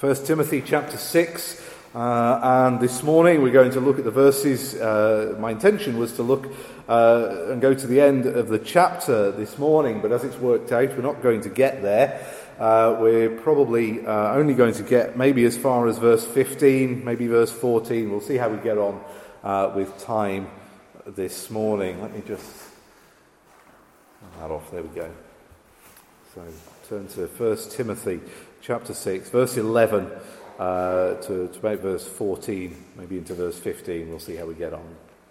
1 Timothy chapter 6, and this morning we're going to look at the verses. My intention was to look and go to the end of the chapter this morning, but as it's worked out, we're not going to get there. We're probably only going to get maybe as far as verse 15, maybe verse 14. We'll see how we get on with time this morning. Let me just turn that off. There we go. So turn to 1 Timothy chapter 6, verse 11 to about verse 14, maybe into verse 15. We'll see how we get on.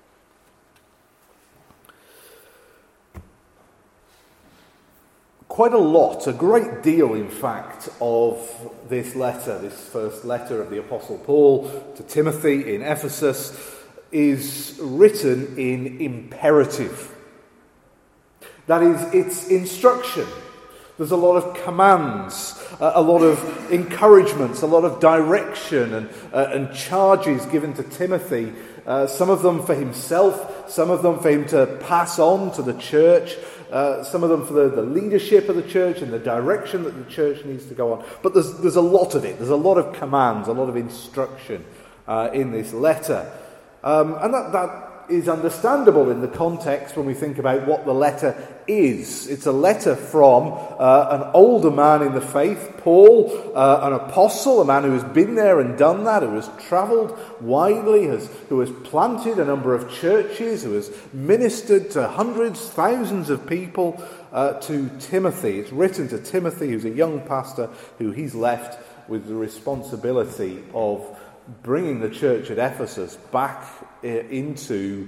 Quite a lot, a great deal in fact, of this letter, this first letter of the Apostle Paul to Timothy in Ephesus, is written in imperative. That is, it's instruction. There's a lot of commands, a lot of encouragements, a lot of direction and charges given to Timothy, some of them for himself, some of them for him to pass on to the church, some of them for the leadership of the church and the direction that the church needs to go on. But there's a lot of it. There's a lot of commands, a lot of instruction in this letter. And that is understandable in the context when we think about what the letter is. It's a letter from an older man in the faith, Paul, an apostle, a man who has been there and done that, who has travelled widely, who has planted a number of churches, who has ministered to hundreds, thousands of people, to Timothy. It's written to Timothy, who's a young pastor, who he's left with the responsibility of bringing the church at Ephesus back into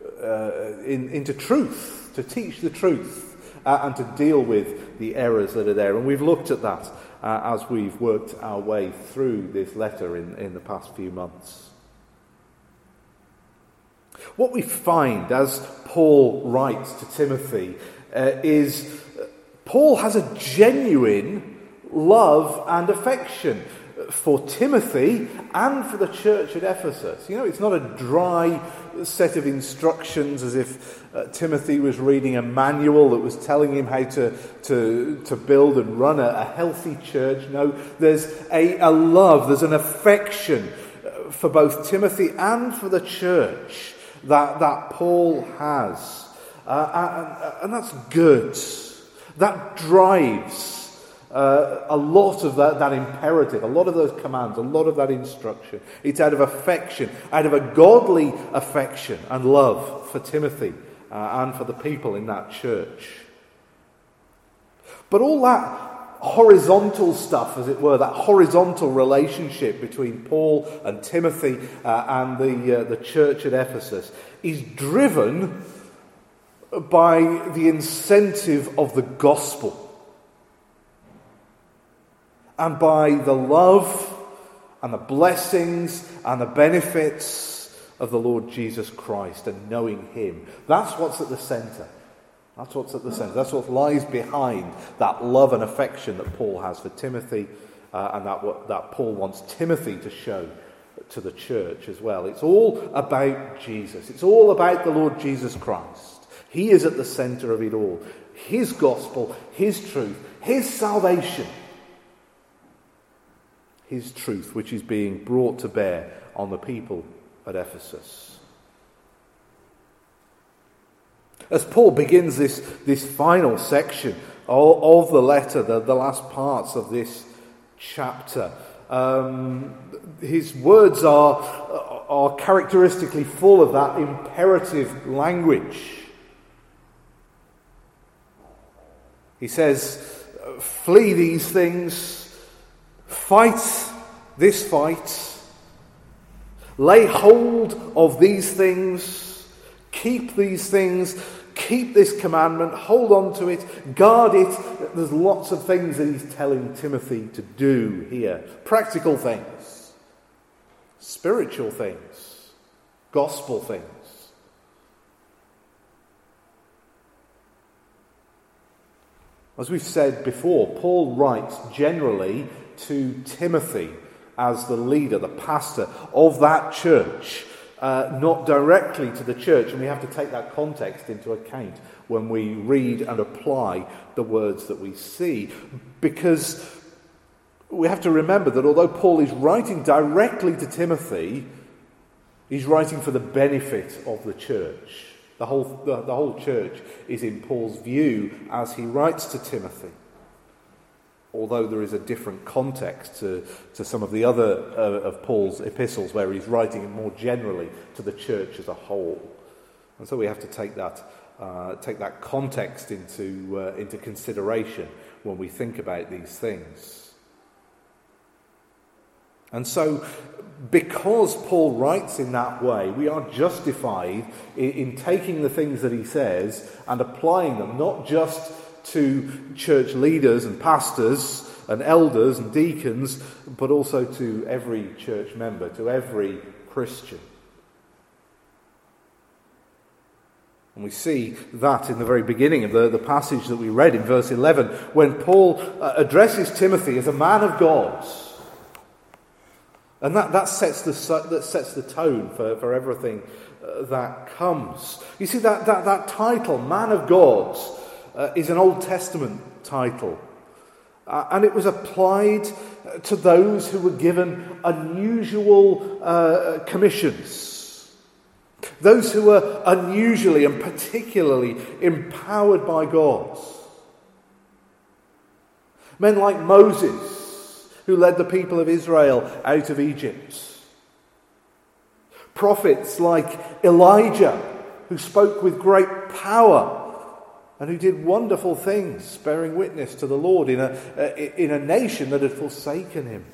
truth, to teach the truth and to deal with the errors that are there. And we've looked at that as we've worked our way through this letter in the past few months. What we find as Paul writes to Timothy is Paul has a genuine love and affection for Timothy and for the church at Ephesus. You know, it's not a dry set of instructions as if Timothy was reading a manual that was telling him how to build and run a healthy church. No, there's a love, there's an affection for both Timothy and for the church that Paul has. And that's good. That drives a lot of that imperative, a lot of those commands, a lot of that instruction. It's out of affection, out of a godly affection and love for Timothy and for the people in that church. But all that horizontal stuff, as it were, that horizontal relationship between Paul and Timothy and the church at Ephesus is driven by the incentive of the gospel. And by the love and the blessings and the benefits of the Lord Jesus Christ and knowing Him. That's what's at the centre. That's what's at the centre. That's what lies behind that love and affection that Paul has for Timothy and that Paul wants Timothy to show to the church as well. It's all about Jesus. It's all about the Lord Jesus Christ. He is at the centre of it all. His gospel, His truth, His salvation. His truth, which is being brought to bear on the people at Ephesus. As Paul begins this final section of the letter, the last parts of this chapter, his words are characteristically full of that imperative language. He says, "Flee these things. Fight this fight. Lay hold of these things. Keep these things. Keep this commandment. Hold on to it. Guard it." There's lots of things that he's telling Timothy to do here. Practical things. Spiritual things. Gospel things. As we've said before, Paul writes generally to Timothy as the leader, the pastor of that church, not directly to the church. And we have to take that context into account when we read and apply the words that we see. Because we have to remember that although Paul is writing directly to Timothy, he's writing for the benefit of the church. The whole church is in Paul's view as he writes to Timothy. Although there is a different context to some of the other of Paul's epistles where he's writing more generally to the church as a whole. And so we have to take that context into consideration when we think about these things. And so, because Paul writes in that way, we are justified in taking the things that he says and applying them, not just to church leaders and pastors and elders and deacons, but also to every church member, to every Christian. And we see that in the very beginning of the passage that we read in verse 11, when Paul addresses Timothy as a man of God. And that sets the tone for everything that comes. You see, that title, Man of God, is an Old Testament title. And it was applied to those who were given unusual commissions. Those who were unusually and particularly empowered by God. Men like Moses, who led the people of Israel out of Egypt. Prophets like Elijah, who spoke with great power and who did wonderful things, bearing witness to the Lord in a nation that had forsaken him.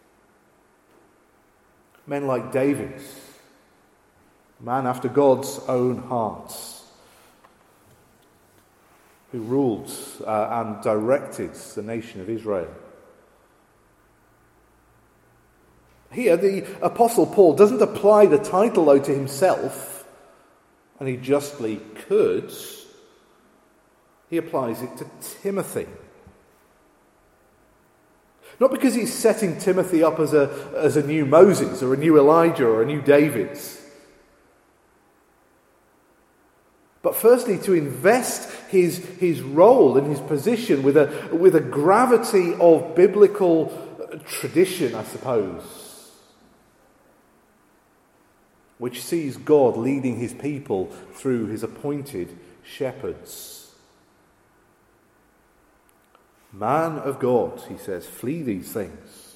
Men like David, a man after God's own heart, who ruled and directed the nation of Israel. Here, the Apostle Paul doesn't apply the title, though, to himself, and he justly could. He applies it to Timothy. Not because he's setting Timothy up as a new Moses, or a new Elijah, or a new David. But firstly, to invest his role and his position with a gravity of biblical tradition, I suppose, which sees God leading his people through his appointed shepherds. Man of God, he says, flee these things.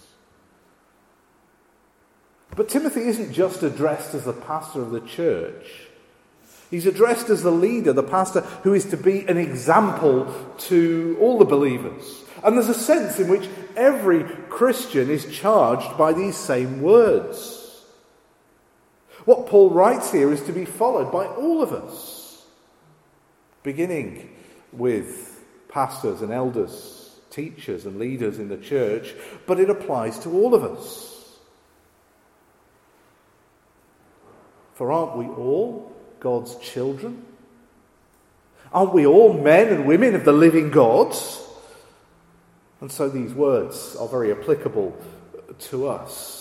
But Timothy isn't just addressed as the pastor of the church. He's addressed as the leader, the pastor who is to be an example to all the believers. And there's a sense in which every Christian is charged by these same words. What Paul writes here is to be followed by all of us, beginning with pastors and elders, teachers and leaders in the church, but it applies to all of us. For aren't we all God's children? Aren't we all men and women of the living God? And so these words are very applicable to us.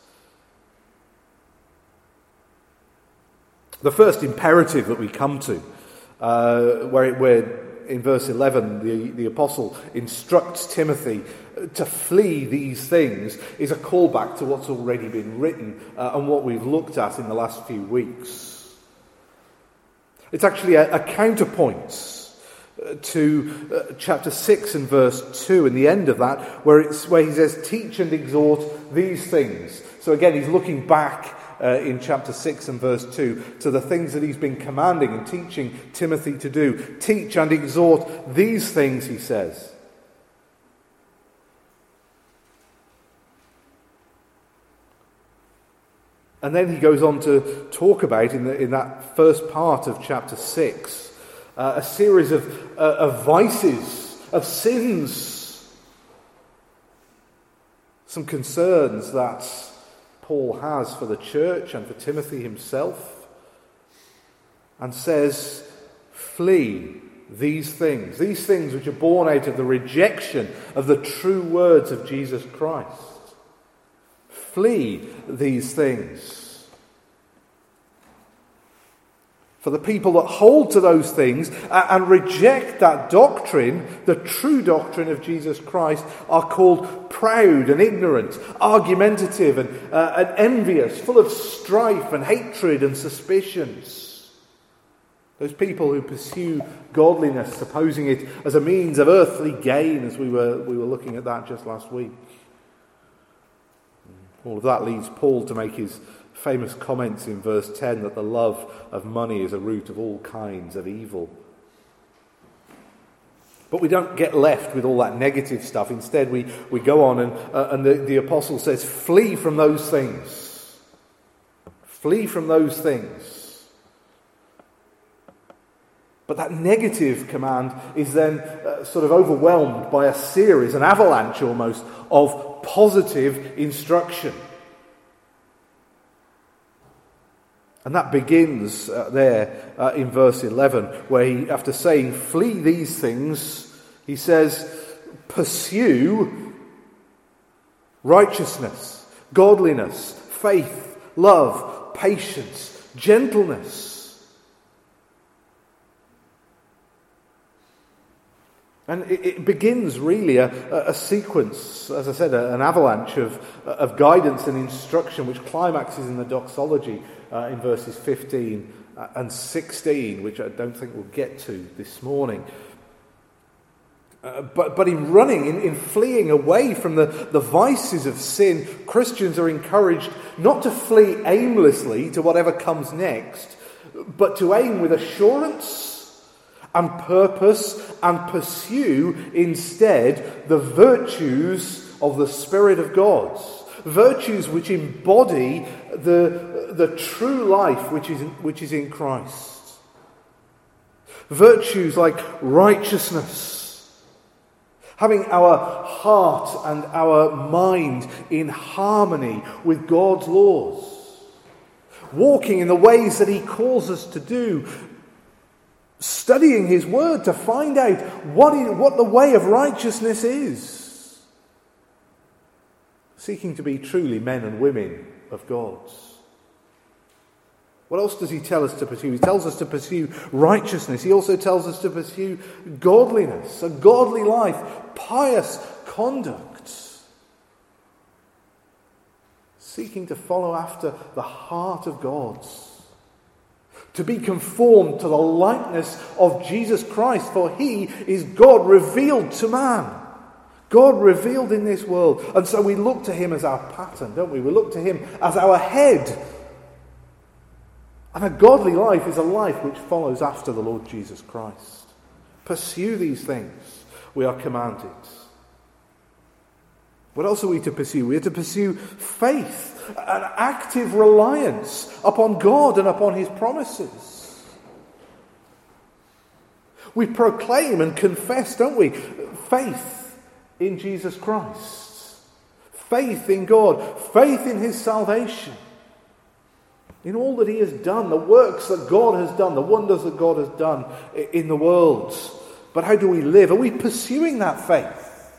The first imperative that we come to, where in verse 11 the apostle instructs Timothy to flee these things, is a callback to what's already been written and what we've looked at in the last few weeks. It's actually a counterpoint to chapter 6 and verse 2, in the end of that, where he says, teach and exhort these things. So again, he's looking back in chapter 6 and verse 2 to the things that he's been commanding and teaching Timothy to do. Teach and exhort these things, he says. And then he goes on to talk about, in that first part of chapter 6, a series of vices, of sins, some concerns that Paul has for the church and for Timothy himself, and says, flee these things which are born out of the rejection of the true words of Jesus Christ. Flee these things. For the people that hold to those things and reject that doctrine, the true doctrine of Jesus Christ, are called proud and ignorant, argumentative and envious, full of strife and hatred and suspicions. Those people who pursue godliness, supposing it as a means of earthly gain, as we were looking at that just last week. All of that leads Paul to make his famous comments in verse 10 that the love of money is a root of all kinds of evil. But we don't get left with all that negative stuff. Instead, we go on and the apostle says, flee from those things. Flee from those things. But that negative command is then sort of overwhelmed by a series, an avalanche almost, of positive instruction. And that begins there in verse 11, where he, after saying, flee these things, he says, pursue righteousness, godliness, faith, love, patience, gentleness. And it begins really a sequence, as I said, an avalanche of guidance and instruction, which climaxes in the doxology in verses 15 and 16, which I don't think we'll get to this morning. But in running, in fleeing away from the vices of sin, Christians are encouraged not to flee aimlessly to whatever comes next, but to aim with assurance and purpose and pursue instead the virtues of the Spirit of God. Virtues which embody the true life which is in Christ. Virtues like righteousness, having our heart and our mind in harmony with God's laws, walking in the ways that He calls us to do, studying His Word to find out what the way of righteousness is, seeking to be truly men and women of God. What else does He tell us to pursue? He tells us to pursue righteousness. He also tells us to pursue godliness, a godly life, pious conduct, seeking to follow after the heart of God, to be conformed to the likeness of Jesus Christ, for He is God revealed to man. God revealed in this world. And so we look to Him as our pattern, don't we? We look to Him as our head. And a godly life is a life which follows after the Lord Jesus Christ. Pursue these things, we are commanded. What else are we to pursue? We are to pursue faith, an active reliance upon God and upon His promises. We proclaim and confess, don't we? Faith in Jesus Christ. Faith in God. Faith in His salvation. In all that He has done, the works that God has done, the wonders that God has done in the world. But how do we live? Are we pursuing that faith?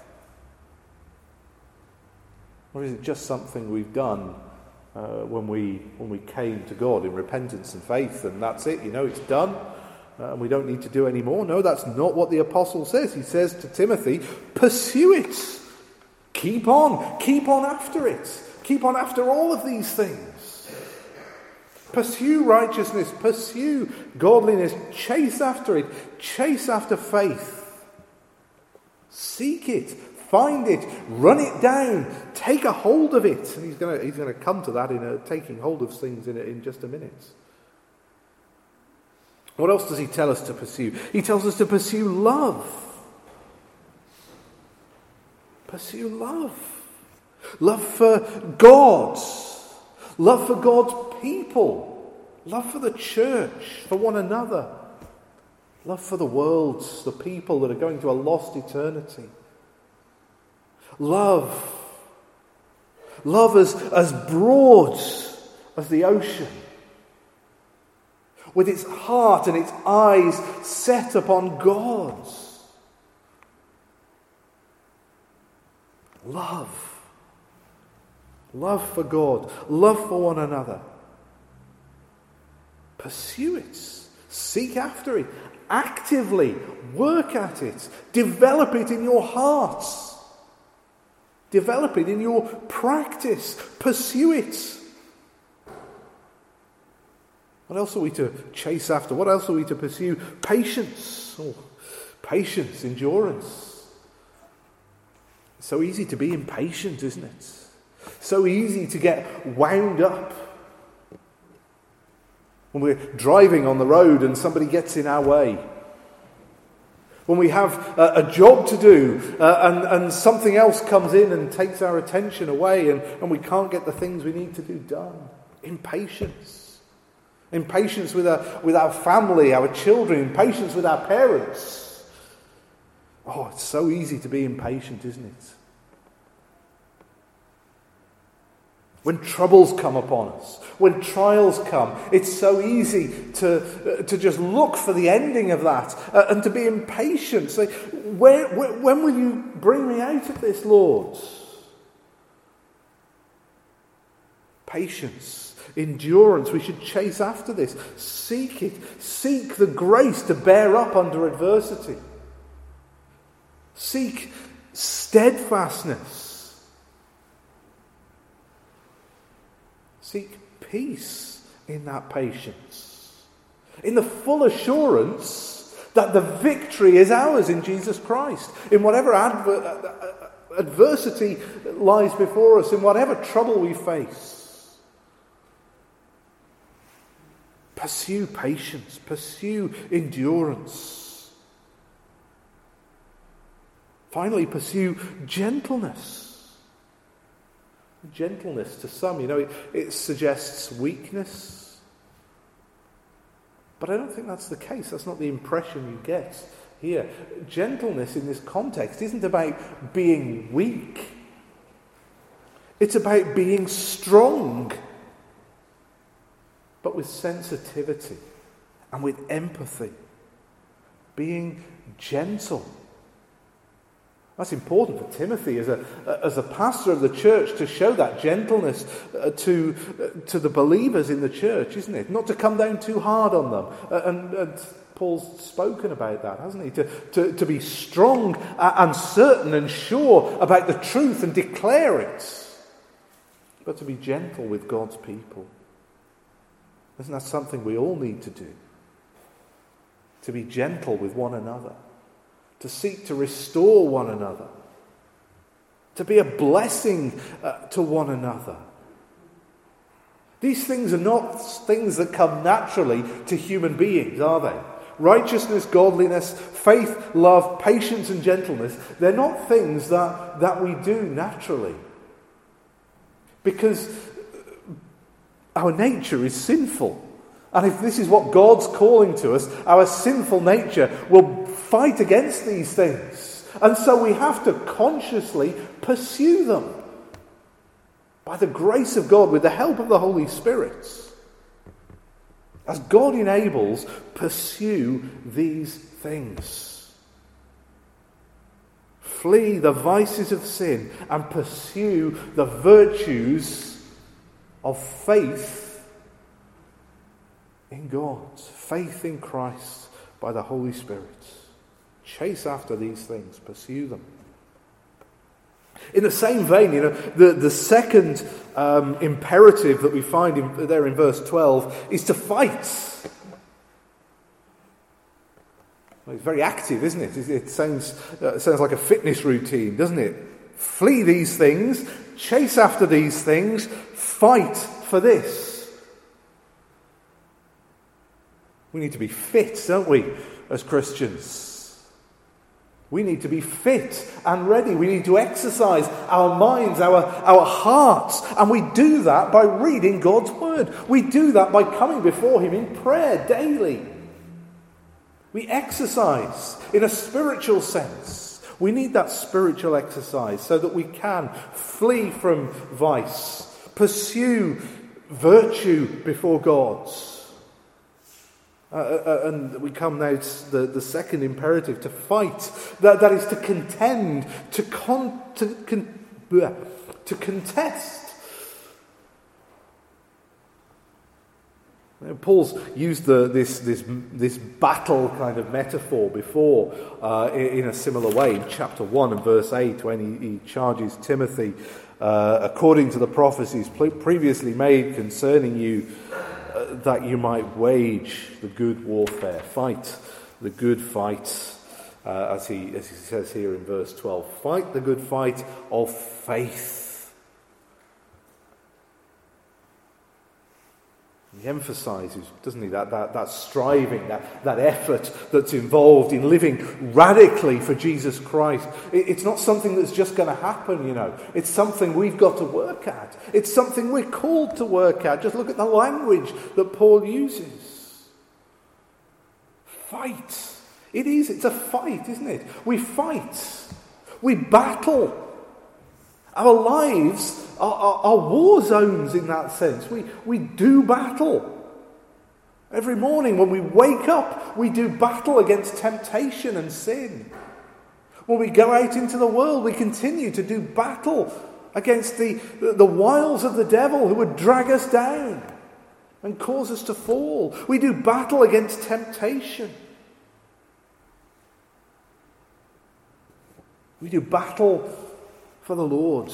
Or is it just something we've done when we came to God in repentance and faith, and that's it, it's done, and we don't need to do any more? No, that's not what the apostle says. He says to Timothy, pursue it. Keep on after it. Keep on after all of these things. Pursue righteousness, pursue godliness, chase after it, chase after faith. Seek it. Find it, run it down, take a hold of it. And he's going to come to that in taking hold of things in just a minute. What else does he tell us to pursue? He tells us to pursue love. Pursue love. Love for God. Love for God's people. Love for the church, for one another. Love for the world, the people that are going to a lost eternity. Love as broad as the ocean, with its heart and its eyes set upon God. Love for God, love for one another. Pursue it. Seek after it. Actively work at it. Develop it in your hearts. Develop it in your practice. Pursue it. What else are we to chase after? What else are we to pursue? Patience. Patience, endurance. It's so easy to be impatient, isn't it? So easy to get wound up. When we're driving on the road and somebody gets in our way. When we have a job to do and something else comes in and takes our attention away and we can't get the things we need to do done. Impatience. Impatience with our family, our children. Impatience with our parents. Oh, it's so easy to be impatient, isn't it? When troubles come upon us, when trials come, it's so easy to just look for the ending of that and to be impatient. Say, when will you bring me out of this, Lord? Patience, endurance, we should chase after this. Seek it. Seek the grace to bear up under adversity. Seek steadfastness. Seek peace in that patience. In the full assurance that the victory is ours in Jesus Christ. In whatever adversity lies before us, in whatever trouble we face. Pursue patience. Pursue endurance. Finally, pursue gentleness. Gentleness to some, it suggests weakness. But I don't think that's the case. That's not the impression you get here. Gentleness in this context isn't about being weak. It's about being strong, but with sensitivity and with empathy. Being gentle. That's important for Timothy as a pastor of the church to show that gentleness to the believers in the church, isn't it? Not to come down too hard on them. And Paul's spoken about that, hasn't he? To be strong and certain and sure about the truth and declare it. But to be gentle with God's people. Isn't that something we all need to do? To be gentle with one another. To seek to restore one another. To be a blessing to one another. These things are not things that come naturally to human beings, are they? Righteousness, godliness, faith, love, patience and gentleness, they're not things that we do naturally. Because our nature is sinful. And if this is what God's calling to us, our sinful nature will fight against these things. And so we have to consciously pursue them. By the grace of God, with the help of the Holy Spirit. As God enables, pursue these things. Flee the vices of sin and pursue the virtues of faith in God, faith in Christ by the Holy Spirit. Chase after these things, pursue them. In the same vein, the second imperative that we find there in verse 12 is to fight. Well, it's very active, isn't it? It sounds like a fitness routine, doesn't it? Flee these things, chase after these things, fight for this. We need to be fit, don't we, as Christians? We need to be fit and ready. We need to exercise our minds, our hearts. And we do that by reading God's Word. We do that by coming before Him in prayer daily. We exercise in a spiritual sense. We need that spiritual exercise so that we can flee from vice, pursue virtue before God. And we come now to the second imperative, to fight. That is to contend, to contest. Paul's used this battle kind of metaphor before in a similar way in chapter 1 and verse 8 when he charges Timothy, according to the prophecies previously made concerning you, that you might wage the good warfare, fight the good fight, as he says here in verse 12, fight the good fight of faith. He emphasises, doesn't he, that striving, that effort that's involved in living radically for Jesus Christ. It's not something that's just going to happen, It's something we've got to work at. It's something we're called to work at. Just look at the language that Paul uses. Fight. It's a fight, isn't it? We fight. We battle. Our lives are war zones in that sense. We do battle. Every morning when we wake up, we do battle against temptation and sin. When we go out into the world, we continue to do battle against the wiles of the devil who would drag us down and cause us to fall. We do battle against temptation. We do battle for the Lord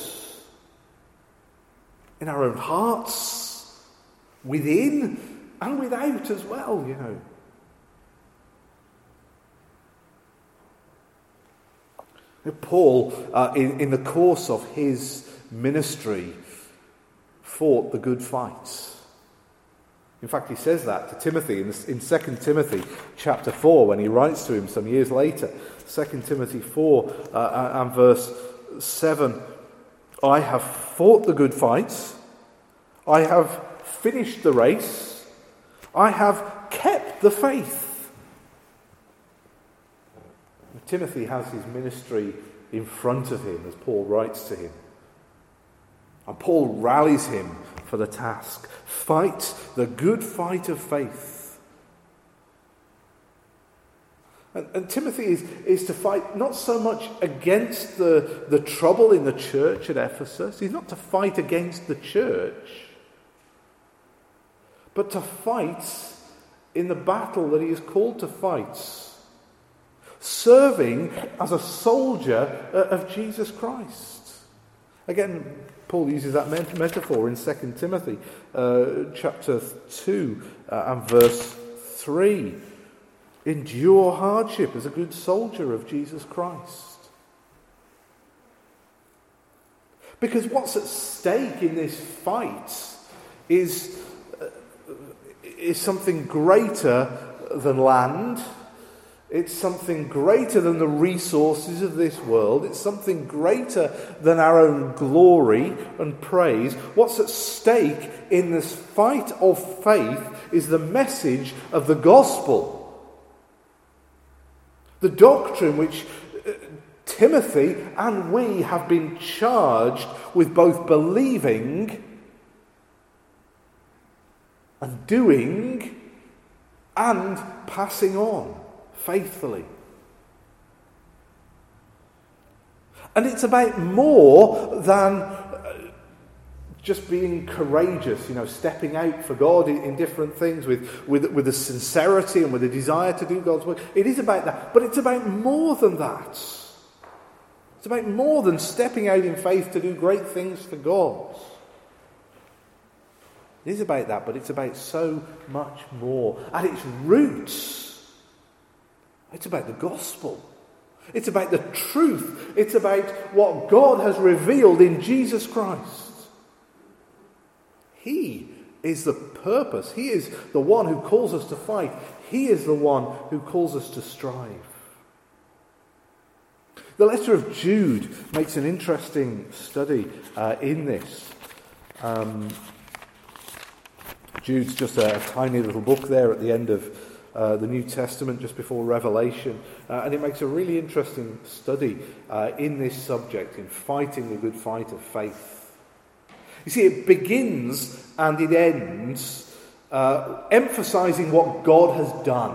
in our own hearts, within and without as well, Paul, in the course of his ministry, fought the good fight. In fact, he says that to Timothy in 2 Timothy chapter 4, when he writes to him some years later. 2 Timothy 4 and verse 7, I have fought the good fight, I have finished the race, I have kept the faith. Timothy has his ministry in front of him as Paul writes to him. And Paul rallies him for the task. Fight the good fight of faith. And Timothy is to fight not so much against the trouble in the church at Ephesus. He's not to fight against the church, but to fight in the battle that he is called to fight, serving as a soldier of Jesus Christ. Again, Paul uses that metaphor in 2 Timothy chapter 2 and verse 3. Endure hardship as a good soldier of Jesus Christ. Because what's at stake in this fight is something greater than land. It's something greater than the resources of this world. It's something greater than our own glory and praise. What's at stake in this fight of faith is the message of the gospel. The doctrine which Timothy and we have been charged with both believing and doing and passing on faithfully. And it's about more than just being courageous, stepping out for God in different things with a sincerity and with a desire to do God's work. It is about that, but it's about more than that. It's about more than stepping out in faith to do great things for God. It is about that, but it's about so much more. At its roots, it's about the gospel. It's about the truth. It's about what God has revealed in Jesus Christ. He is the purpose. He is the one who calls us to fight. He is the one who calls us to strive. The letter of Jude makes an interesting study in this. Jude's just a tiny little book there at the end of the New Testament, just before Revelation. And it makes a really interesting study in this subject, in fighting the good fight of faith. You see, it begins and it ends emphasizing what God has done.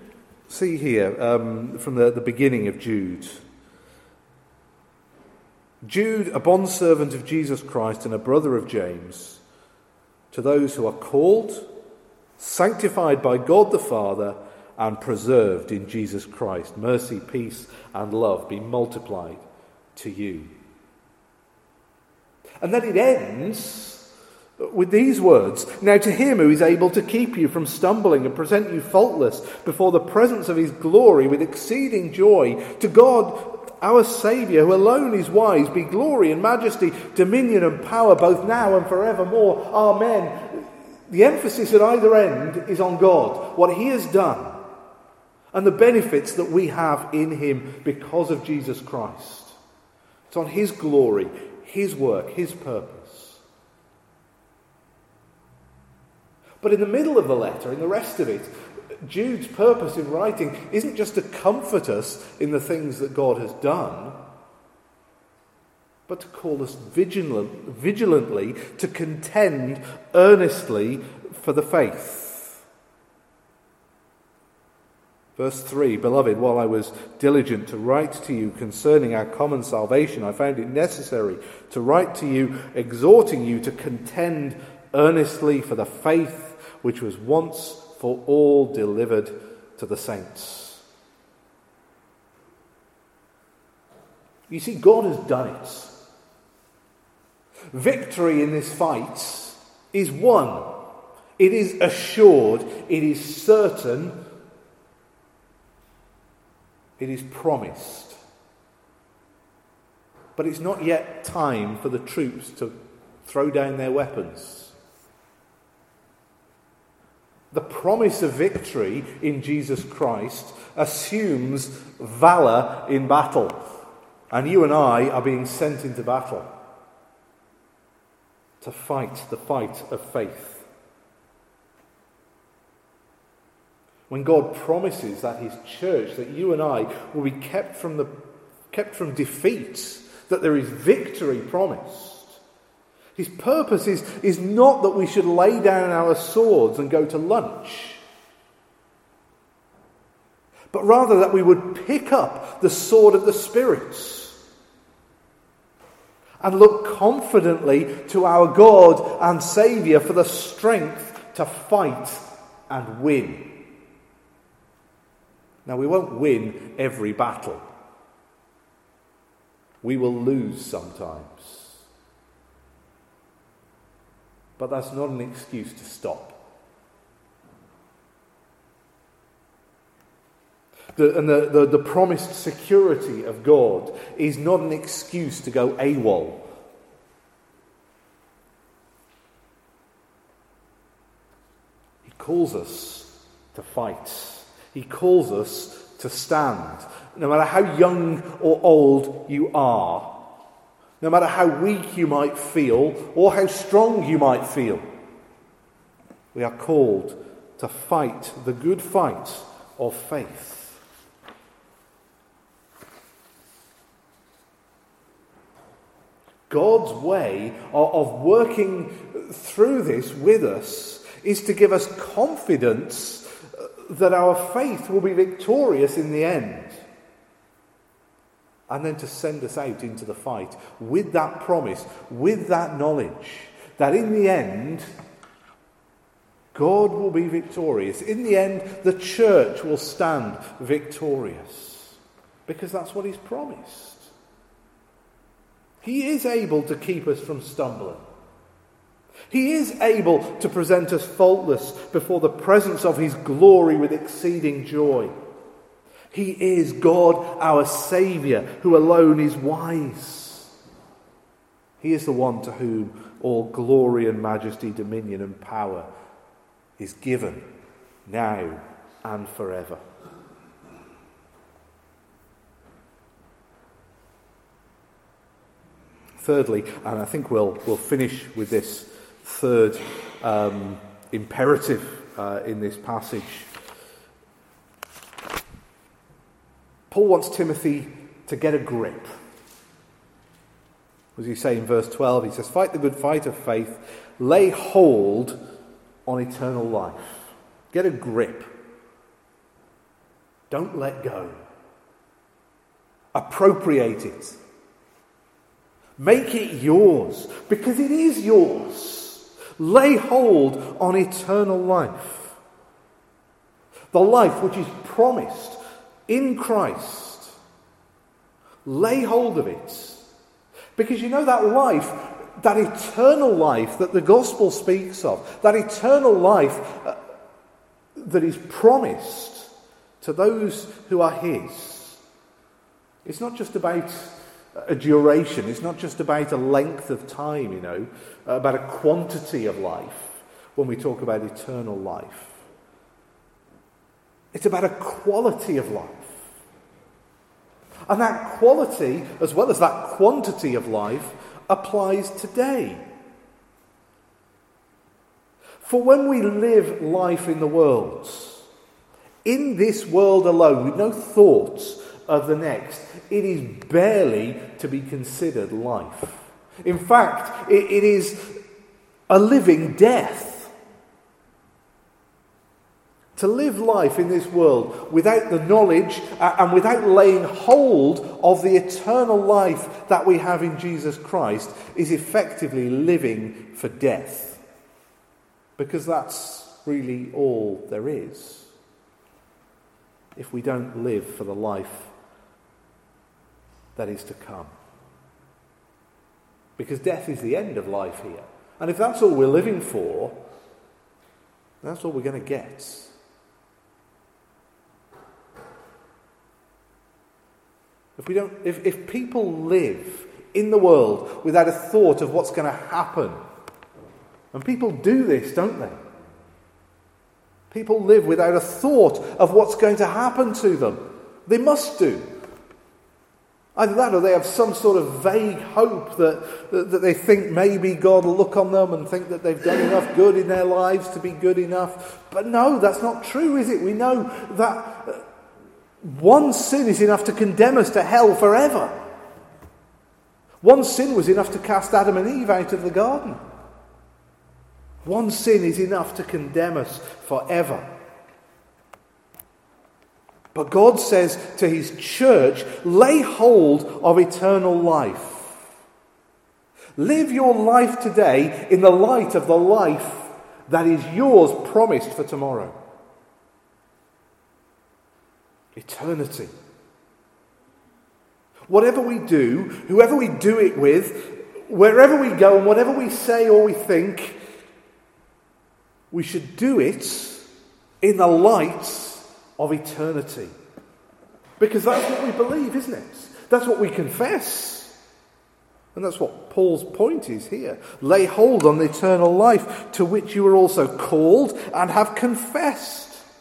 See here, from the beginning of Jude. Jude, a bondservant of Jesus Christ and a brother of James, to those who are called, sanctified by God the Father, and preserved in Jesus Christ, mercy, peace, and love be multiplied to you. And then it ends with these words, now to him who is able to keep you from stumbling and present you faultless before the presence of his glory with exceeding joy, to God our Saviour, who alone is wise, be glory and majesty, dominion and power, both now and forevermore. Amen. The emphasis at either end is on God, what he has done, and the benefits that we have in him because of Jesus Christ. It's on his glory, his work, his purpose. But in the middle of the letter, in the rest of it, Jude's purpose in writing isn't just to comfort us in the things that God has done, but to call us vigilantly to contend earnestly for the faith. Verse 3, Beloved, while I was diligent to write to you concerning our common salvation, I found it necessary to write to you, exhorting you to contend earnestly for the faith which was once for all delivered to the saints. You see, God has done it. Victory in this fight is won. It is assured. It is certain. It is promised. But it's not yet time for the troops to throw down their weapons. The promise of victory in Jesus Christ assumes valour in battle. And you and I are being sent into battle to fight the fight of faith. When God promises that his church, that you and I will be kept from defeat, that there is victory promised, his purpose is not that we should lay down our swords and go to lunch, but rather that we would pick up the sword of the Spirit and look confidently to our God and Saviour for the strength to fight and win. Now, we won't win every battle. We will lose sometimes. But that's not an excuse to stop. The promised security of God is not an excuse to go AWOL. He calls us to fight. He calls us to stand. No matter how young or old you are, no matter how weak you might feel or how strong you might feel, we are called to fight the good fight of faith. God's way of working through this with us is to give us confidence that our faith will be victorious in the end. And then to send us out into the fight with that promise, with that knowledge, that in the end, God will be victorious. In the end, the church will stand victorious. Because that's what he's promised. He is able to keep us from stumbling. He is able to present us faultless before the presence of his glory with exceeding joy. He is God, our Saviour, who alone is wise. He is the one to whom all glory and majesty, dominion and power is given, now and forever. Thirdly, and I think we'll finish with this third imperative in this passage. Paul wants Timothy to get a grip. As you say in verse 12, he says, fight the good fight of faith, lay hold on eternal life. Get a grip. Don't let go. Appropriate it. Make it yours, because it is yours. Lay hold on eternal life. The life which is promised in Christ. Lay hold of it. Because you know that life, that eternal life that the gospel speaks of, that eternal life that is promised to those who are his, it's not just about a duration, it's not just about a length of time, about a quantity of life when we talk about eternal life. It's about a quality of life. And that quality, as well as that quantity of life, applies today. For when we live life in the world, in this world alone, with no thoughts of the next, it is barely to be considered life. In fact, it is a living death. To live life in this world without the knowledge and without laying hold of the eternal life that we have in Jesus Christ is effectively living for death. Because that's really all there is. If we don't live for the life that is to come. Because death is the end of life here. And if that's all we're living for, that's all we're going to get. If people live in the world without a thought of what's going to happen, and people do this, don't they? People live without a thought of what's going to happen to them. They must do. Either that or they have some sort of vague hope that they think maybe God will look on them and think that they've done enough good in their lives to be good enough. But no, that's not true, is it? We know that one sin is enough to condemn us to hell forever. One sin was enough to cast Adam and Eve out of the garden. One sin is enough to condemn us forever. But God says to his church, lay hold of eternal life. Live your life today in the light of the life that is yours promised for tomorrow. Eternity. Whatever we do, whoever we do it with, wherever we go and whatever we say or we think, we should do it in the light of eternity. Because that's what we believe, isn't it? That's what we confess. And that's what Paul's point is here. Lay hold on the eternal life to which you are also called and have confessed.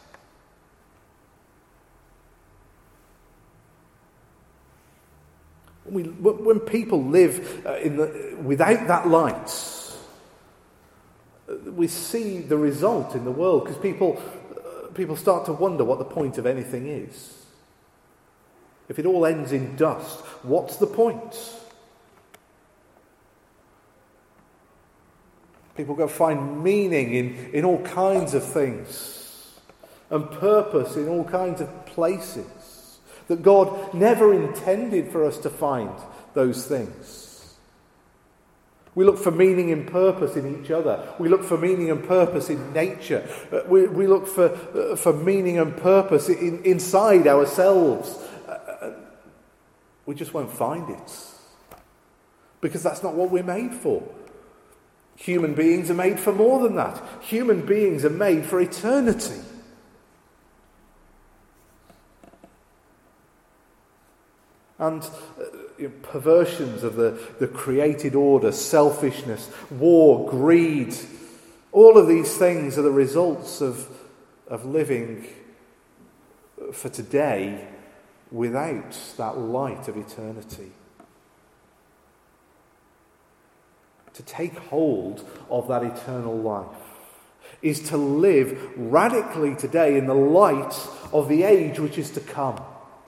When people live without that light, we see the result in the world, because people start to wonder what the point of anything is. If it all ends in dust, what's the point? People go find meaning in all kinds of things and purpose in all kinds of places that God never intended for us to find those things. We look for meaning and purpose in each other. We look for meaning and purpose in nature. We look for meaning and purpose inside ourselves. We just won't find it. Because that's not what we're made for. Human beings are made for more than that. Human beings are made for eternity. And perversions of the created order, selfishness, war, greed, all of these things are the results of living for today without that light of eternity. To take hold of that eternal life is to live radically today in the light of the age which is to come.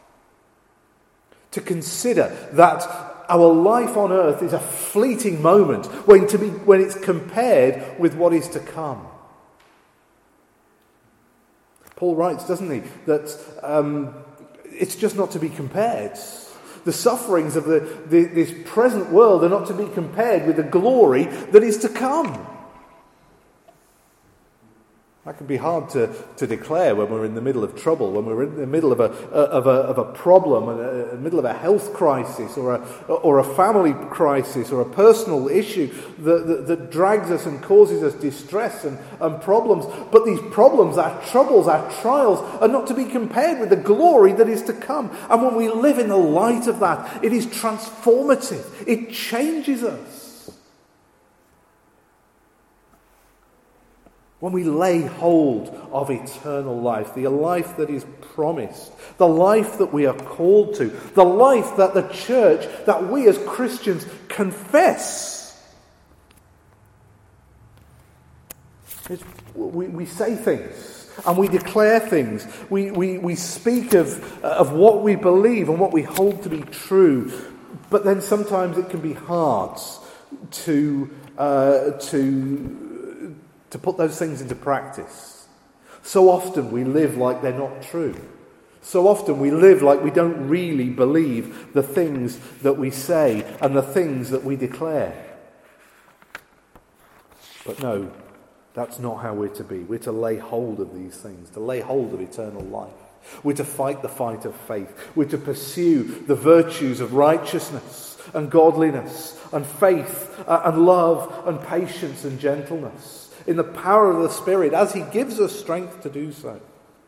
To consider that our life on earth is a fleeting moment when it's compared with what is to come. Paul writes, doesn't he, that it's just not to be compared. The sufferings of this present world are not to be compared with the glory that is to come. That can be hard to declare when we're in the middle of trouble, when we're in the middle of a problem, in the middle of a health crisis or a family crisis or a personal issue that drags us and causes us distress and problems. But these problems, our troubles, our trials are not to be compared with the glory that is to come. And when we live in the light of that, it is transformative. It changes us. When we lay hold of eternal life, the life that is promised, the life that we are called to, the life that the church, that we as Christians confess. We say things and we declare things. We speak of what we believe and what we hold to be true. But then sometimes it can be hard to put those things into practice. So often we live like they're not true. So often we live like we don't really believe the things that we say and the things that we declare. But no, that's not how we're to be. We're to lay hold of these things, to lay hold of eternal life. We're to fight the fight of faith. We're to pursue the virtues of righteousness and godliness and faith and love and patience and gentleness, in the power of the Spirit, as he gives us strength to do so.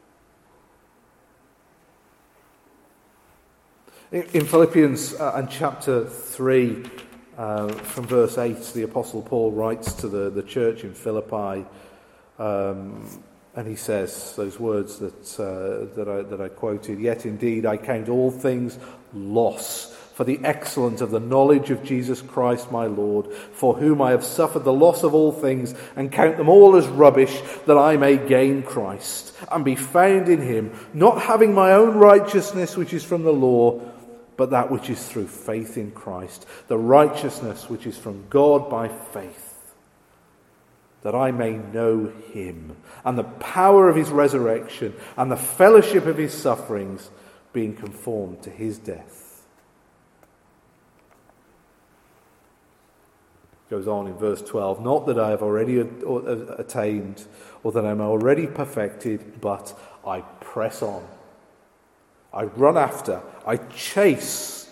In Philippians and chapter 3, from verse 8, the Apostle Paul writes to the church in Philippi, and he says those words that I quoted, "Yet indeed I count all things loss for the excellence of the knowledge of Jesus Christ my Lord, for whom I have suffered the loss of all things, and count them all as rubbish, that I may gain Christ, and be found in him, not having my own righteousness which is from the law, but that which is through faith in Christ, the righteousness which is from God by faith, that I may know him, and the power of his resurrection, and the fellowship of his sufferings, being conformed to his death." Goes on in verse 12, "Not that I have already attained or that I am already perfected, but I press on. I run after, I chase.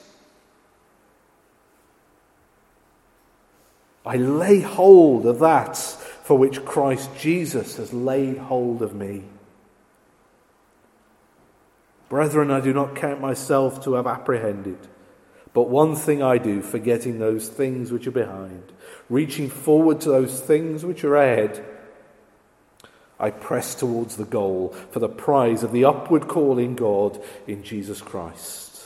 I lay hold of that for which Christ Jesus has laid hold of me. Brethren, I do not count myself to have apprehended. But one thing I do, forgetting those things which are behind, reaching forward to those things which are ahead, I press towards the goal for the prize of the upward call in God in Jesus Christ."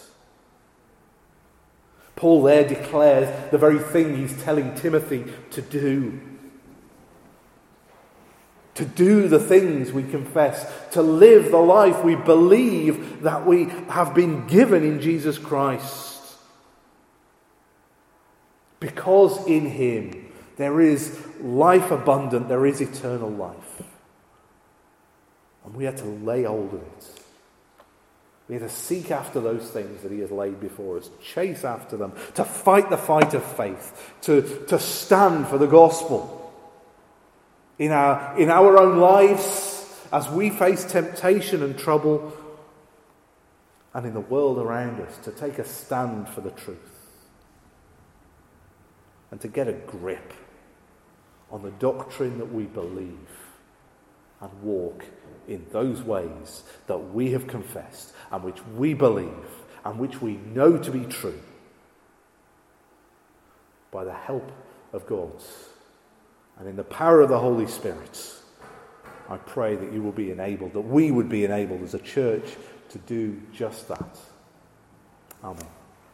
Paul there declares the very thing he's telling Timothy to do. To do the things we confess, to live the life we believe that we have been given in Jesus Christ. Because in him there is life abundant, there is eternal life. And we are to lay hold of it. We are to seek after those things that he has laid before us, chase after them, to fight the fight of faith, to stand for the gospel. In our own lives, as we face temptation and trouble, and in the world around us, to take a stand for the truth. And to get a grip on the doctrine that we believe and walk in those ways that we have confessed and which we believe and which we know to be true by the help of God and in the power of the Holy Spirit. I pray that you will be enabled, that we would be enabled as a church to do just that. Amen.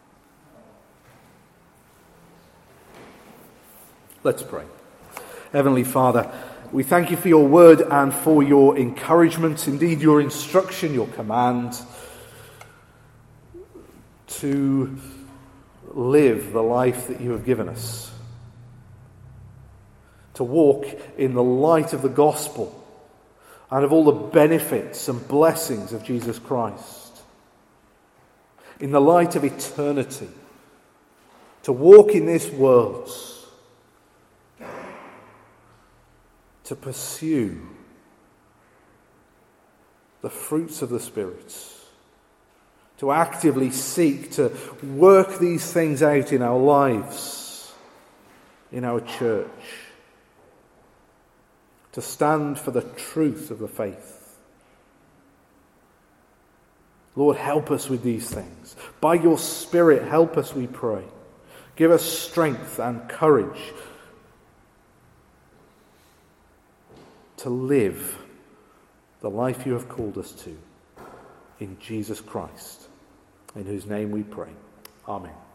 Let's pray. Heavenly Father, we thank you for your word and for your encouragement, indeed your instruction, your command to live the life that you have given us, to walk in the light of the gospel and of all the benefits and blessings of Jesus Christ. in the light of eternity, to walk in this world, to pursue the fruits of the Spirit, to actively seek to work these things out in our lives, in our church, to stand for the truth of the faith. Lord, help us with these things. By your Spirit, help us, we pray. Give us strength and courage to live the life you have called us to in Jesus Christ, in whose name we pray. Amen.